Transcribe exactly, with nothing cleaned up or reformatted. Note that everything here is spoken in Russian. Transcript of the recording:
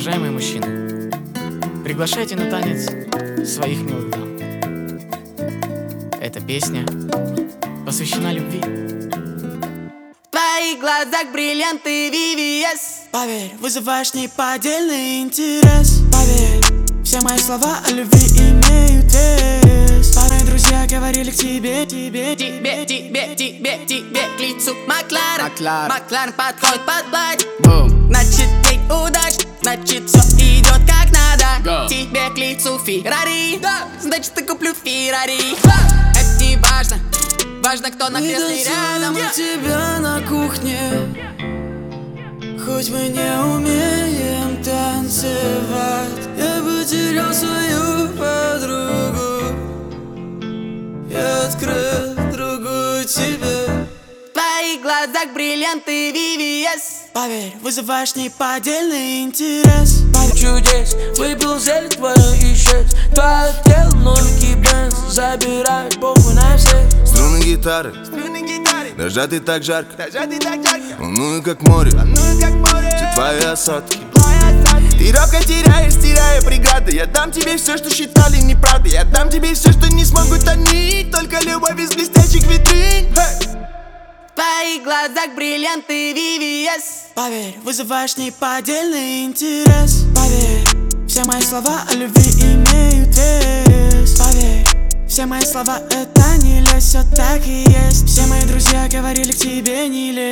Уважаемые мужчины, приглашайте на танец своих милых дам. Эта песня посвящена любви. В твоих глазах бриллианты ви ви эс. Поверь, вызываешь неподдельный интерес. Поверь, все мои слова о любви имеют вес. Мои друзья говорили к тебе, тебе, Тебе, тебе, тебе, тебе к лицу Макларен. Макларен. Макларен подходит под платье. Бум. Значит, ей удача, значит, все идет как надо. Go. Тебе к лицу Феррари, да. Значит, я куплю Феррари. Это не важно, важно, кто на мы кресле рядом. танцуем тебя на кухне. Хоть мы не умеем танцевать, я потерял свою подругу и открыл другую тебе. В твоих глазах бриллианты ви ви эс. Поверь, вызываешь неподдельный интерес. Поверь. Чудес, выпил зелень твою и исчез. Твое тело, новенький бенз, забирает похуй на всех. Струны гитары, Струны гитары, нажаты так жарко, нажаты так жарко. волную как море, Ну как море, все твои осадки. твоя осадка. Ты робко теряешь, теряя преграды. Я дам тебе все, что считали неправдой. Я дам тебе все, что не смогут они. Только любовь из блестящих витрин. Hey! В твоих глазах бриллианты ви ви эс. Поверь, вызываешь неподдельный интерес. Поверь, все мои слова о любви имеют вес. Поверь, все мои слова это не лезь, все так и есть. Все мои друзья говорили к тебе не лезь.